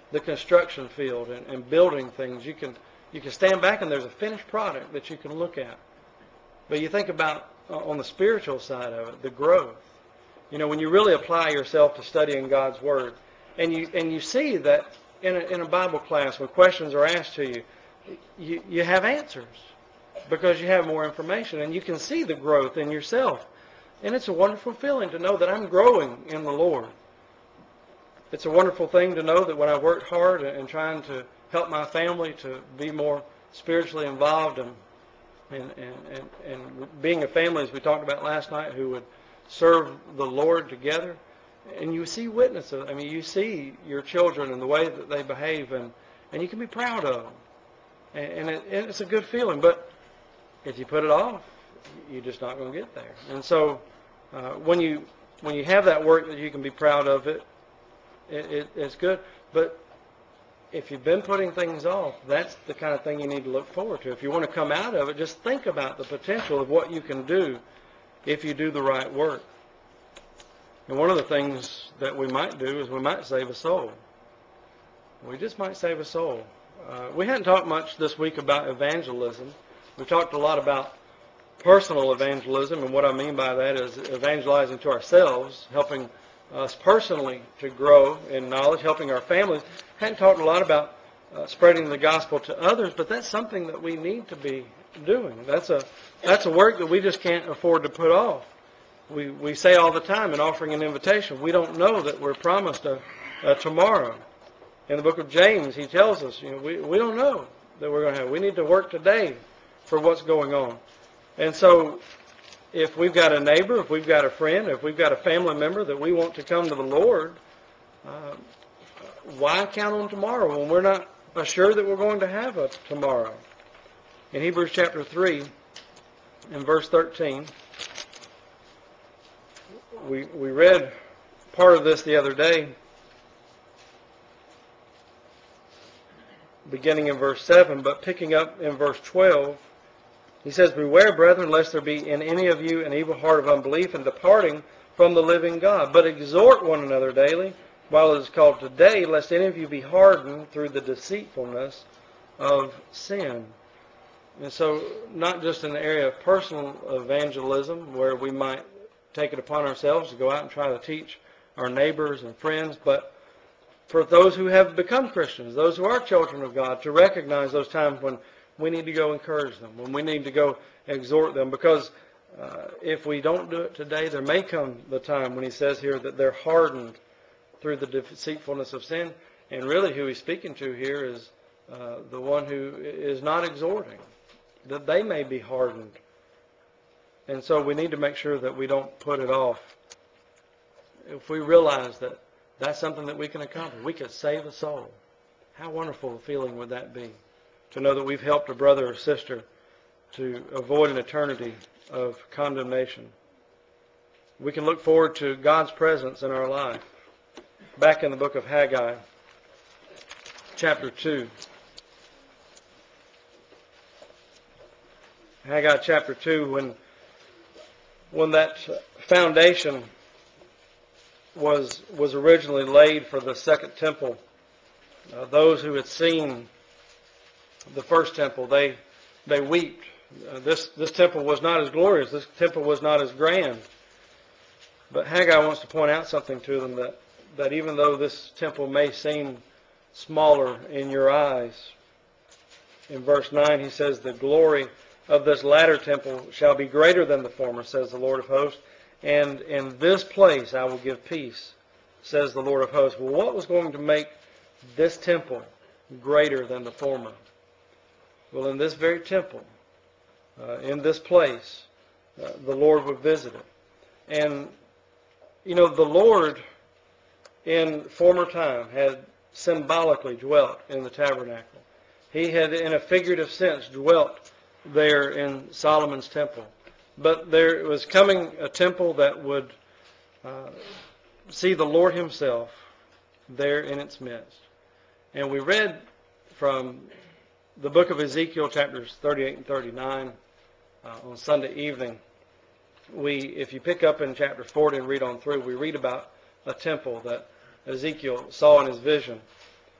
the construction field and building things. You can stand back and there's a finished product that you can look at. But you think about on the spiritual side of it, the growth. When you really apply yourself to studying God's Word, and you see that in a Bible class when questions are asked to you, you have answers because you have more information, and you can see the growth in yourself. And it's a wonderful feeling to know that I'm growing in the Lord. It's a wonderful thing to know that when I worked hard and trying to help my family to be more spiritually involved and being a family, as we talked about last night, who would serve the Lord together. And you see witnesses. I mean, you see your children and the way that they behave, and you can be proud of them. And it's a good feeling. But if you put it off, you're just not going to get there. And so when you have that work that you can be proud of, it's good. But if you've been putting things off, that's the kind of thing you need to look forward to. If you want to come out of it, just think about the potential of what you can do if you do the right work. And one of the things that we might do is we might save a soul. We just might save a soul. We hadn't talked much this week about evangelism. We talked a lot about personal evangelism, and what I mean by that is evangelizing to ourselves, helping us personally to grow in knowledge, helping our families. Hadn't talked a lot about spreading the gospel to others, but that's something that we need to be doing. That's a work that we just can't afford to put off. We say all the time in offering an invitation, we don't know that we're promised a tomorrow. In the book of James, he tells us, we don't know that we're going to have. We need to work today for what's going on. And so if we've got a neighbor, if we've got a friend, if we've got a family member that we want to come to the Lord, why count on tomorrow when we're not assured that we're going to have a tomorrow? In Hebrews chapter 3, in verse 13, we read part of this the other day, beginning in verse 7, but picking up in verse 12, he says, "Beware, brethren, lest there be in any of you an evil heart of unbelief and departing from the living God. But exhort one another daily, while it is called today, lest any of you be hardened through the deceitfulness of sin." And so, not just in the area of personal evangelism, where we might take it upon ourselves to go out and try to teach our neighbors and friends, but for those who have become Christians, those who are children of God, to recognize those times when we need to go encourage them, when we need to go exhort them, because if we don't do it today, there may come the time when he says here that they're hardened through the deceitfulness of sin, and really who he's speaking to here is the one who is not exhorting, that they may be hardened. And so we need to make sure that we don't put it off. If we realize that that's something that we can accomplish, we could save a soul. How wonderful a feeling would that be, to know that we've helped a brother or sister to avoid an eternity of condemnation. We can look forward to God's presence in our life. Back in the book of Haggai, chapter 2. Haggai chapter 2, when that foundation was originally laid for the second temple, those who had seen the first temple, they wept. This temple was not as glorious. This temple was not as grand. But Haggai wants to point out something to them, that even though this temple may seem smaller in your eyes, in verse 9 he says, "The glory of this latter temple shall be greater than the former, says the Lord of hosts, and in this place I will give peace, says the Lord of hosts." Well, what was going to make this temple greater than the former? Well, in this very temple, in this place, the Lord would visit it. And, the Lord in former time had symbolically dwelt in the tabernacle. He had, in a figurative sense, dwelt there in Solomon's temple. But there was coming a temple that would see the Lord himself there in its midst. And we read from the book of Ezekiel, chapters 38 and 39, on Sunday evening. If you pick up in chapter 40 and read on through, we read about a temple that Ezekiel saw in his vision.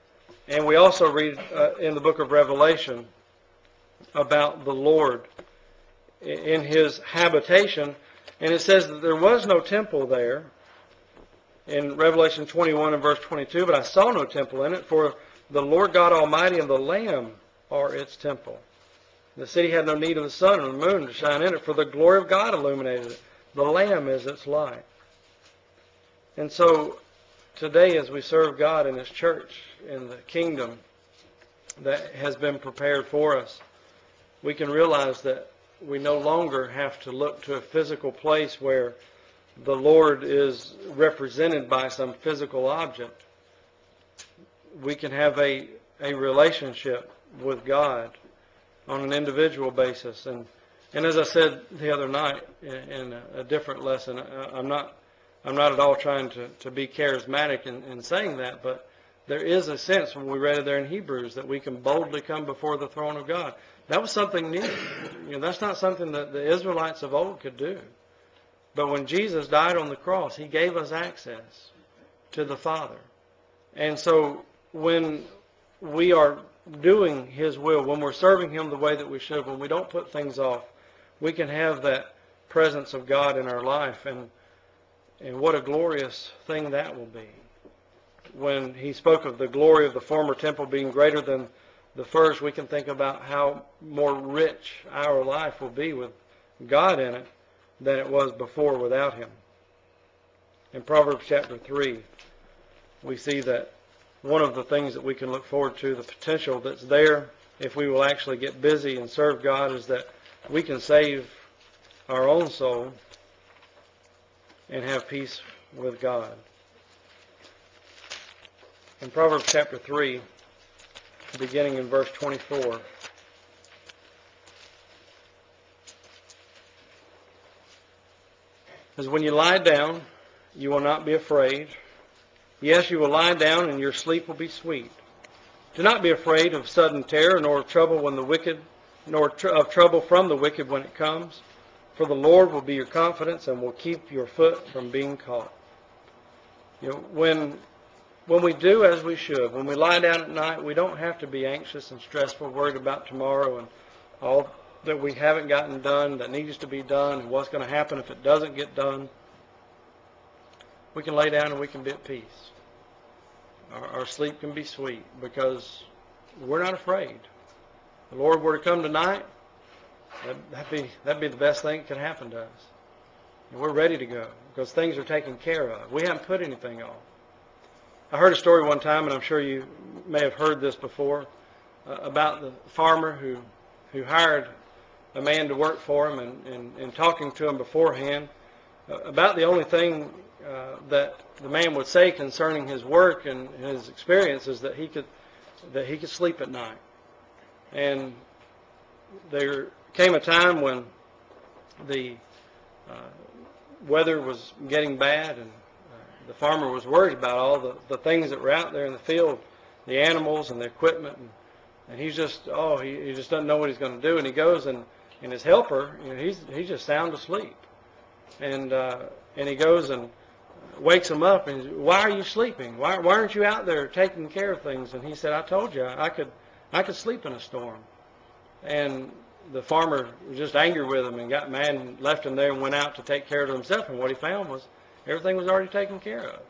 And we also read in the book of Revelation about the Lord in His habitation. And it says that there was no temple there in Revelation 21 and verse 22, but I saw no temple in it, for the Lord God Almighty and the Lamb are its temple. The city had no need of the sun or the moon to shine in it, for the glory of God illuminated it. The Lamb is its light. And so today, as we serve God in His church, in the kingdom that has been prepared for us, we can realize that we no longer have to look to a physical place where the Lord is represented by some physical object. We can have a relationship with God on an individual basis. And as I said the other night in a different lesson, I'm not at all trying to be charismatic in saying that, but there is a sense when we read it there in Hebrews that we can boldly come before the throne of God. That was something new. That's not something that the Israelites of old could do. But when Jesus died on the cross, He gave us access to the Father. And so when we are doing His will, when we're serving Him the way that we should, when we don't put things off, we can have that presence of God in our life. And what a glorious thing that will be. When He spoke of the glory of the former temple being greater than the first, we can think about how more rich our life will be with God in it than it was before without Him. In Proverbs chapter 3, we see that one of the things that we can look forward to, the potential that's there if we will actually get busy and serve God, is that we can save our own soul and have peace with God. In Proverbs chapter 3, beginning in verse 24, says, when you lie down, you will not be afraid. Yes, you will lie down, and your sleep will be sweet. Do not be afraid of sudden terror, nor of trouble when the wicked, nor of trouble from the wicked when it comes. For the Lord will be your confidence and will keep your foot from being caught. When we do as we should, when we lie down at night, we don't have to be anxious and stressful, worried about tomorrow and all that we haven't gotten done, that needs to be done, and what's going to happen if it doesn't get done. We can lay down and we can be at peace. Our sleep can be sweet because we're not afraid. The Lord were to come tonight, that'd be the best thing that could happen to us. And we're ready to go because things are taken care of. We haven't put anything off. I heard a story one time, and I'm sure you may have heard this before, about the farmer who hired a man to work for him, and talking to him beforehand about the only thing that the man would say concerning his work and his experience is that he could sleep at night. And there came a time when the weather was getting bad, and the farmer was worried about all the things that were out there in the field, the animals and the equipment, and he just doesn't know what he's going to do. And he goes and his helper, he's just sound asleep, and he goes and wakes him up and says, why are you sleeping? Why aren't you out there taking care of things? And he said, I told you I could sleep in a storm. And the farmer was just angry with him and got mad and left him there and went out to take care of himself. And what he found was everything was already taken care of.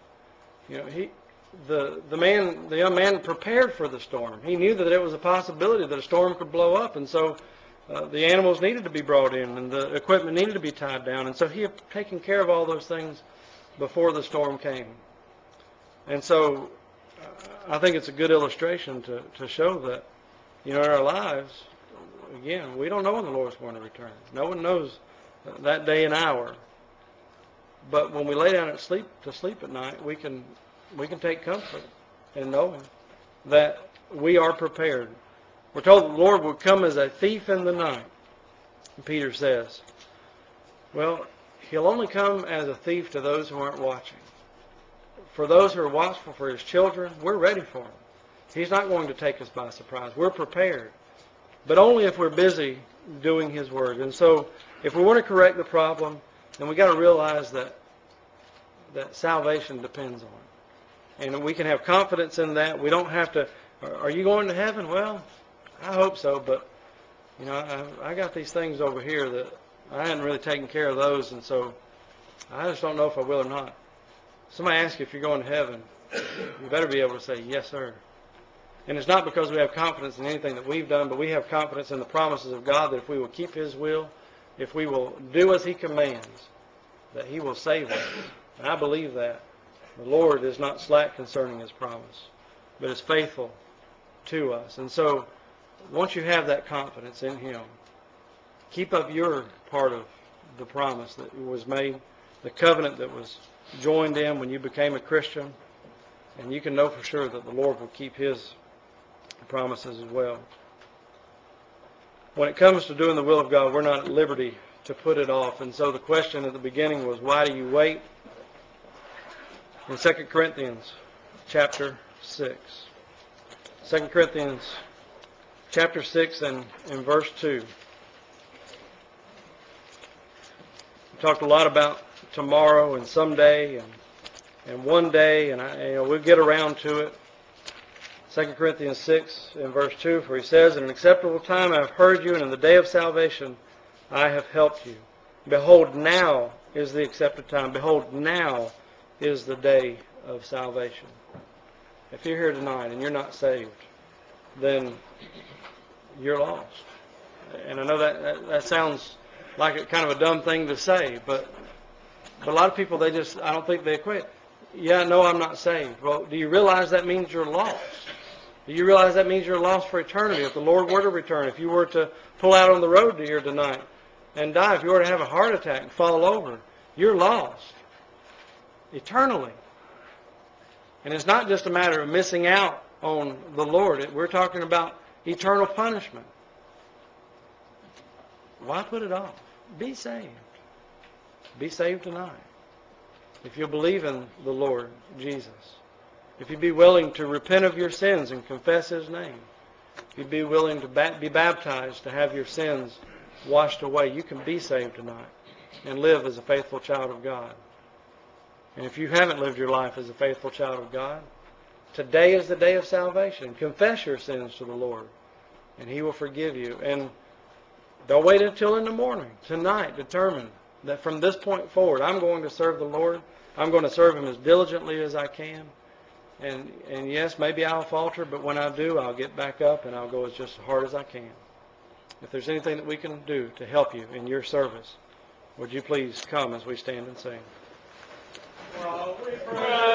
The young man prepared for the storm. He knew that it was a possibility that a storm could blow up, and so the animals needed to be brought in and the equipment needed to be tied down. And so he had taken care of all those things before the storm came. And so I think it's a good illustration to show that, in our lives, again, we don't know when the Lord's going to return. No one knows that day and hour. But when we lay down to sleep at night, we can take comfort in knowing that we are prepared. We're told the Lord will come as a thief in the night, Peter says. Well, He'll only come as a thief to those who aren't watching. For those who are watchful for His children, we're ready for Him. He's not going to take us by surprise. We're prepared. But only if we're busy doing His Word. And so if we want to correct the problem, then we've got to realize that salvation depends on it. And we can have confidence in that. We don't have to Are you going to heaven? Well, I hope so, but you know, I got these things over here that I hadn't really taken care of those, and so I just don't know if I will or not. Somebody asks you if you're going to heaven, you better be able to say, yes, sir. And it's not because we have confidence in anything that we've done, but we have confidence in the promises of God that if we will keep His will, if we will do as He commands, that He will save us. And I believe that. The Lord is not slack concerning His promise, but is faithful to us. And so, once you have that confidence in Him, keep up your part of the promise that was made, the covenant that was joined in when you became a Christian, and you can know for sure that the Lord will keep His promises as well. When it comes to doing the will of God, we're not at liberty to put it off. And so the question at the beginning was, why do you wait? In 2 Corinthians chapter 6. 2 Corinthians chapter 6 and in verse 2. We talked a lot about tomorrow and someday and one day, and we'll get around to it. 2 Corinthians 6 in verse 2, for he says, in an acceptable time I have heard you, and in the day of salvation I have helped you. Behold, now is the accepted time. Behold, now is the day of salvation. If you're here tonight and you're not saved, then you're lost. And I know that sounds like a kind of a dumb thing to say, but a lot of people, I don't think they equate. Yeah, no, I'm not saved. Well, do you realize that means you're lost? Do you realize that means you're lost for eternity? If the Lord were to return, if you were to pull out on the road here tonight and die, if you were to have a heart attack and fall over, you're lost eternally. And it's not just a matter of missing out on the Lord. We're talking about eternal punishment. Why put it off? Be saved. Be saved tonight. If you'll believe in the Lord Jesus. If you'd be willing to repent of your sins and confess His name. If you'd be willing to be baptized to have your sins washed away, you can be saved tonight and live as a faithful child of God. And if you haven't lived your life as a faithful child of God, today is the day of salvation. Confess your sins to the Lord, and He will forgive you. And don't wait until in the morning. Tonight, determine that from this point forward, I'm going to serve the Lord. I'm going to serve Him as diligently as I can. And yes, maybe I'll falter, but when I do, I'll get back up and I'll go as just as hard as I can. If there's anything that we can do to help you in your service, would you please come as we stand and sing? While we pray.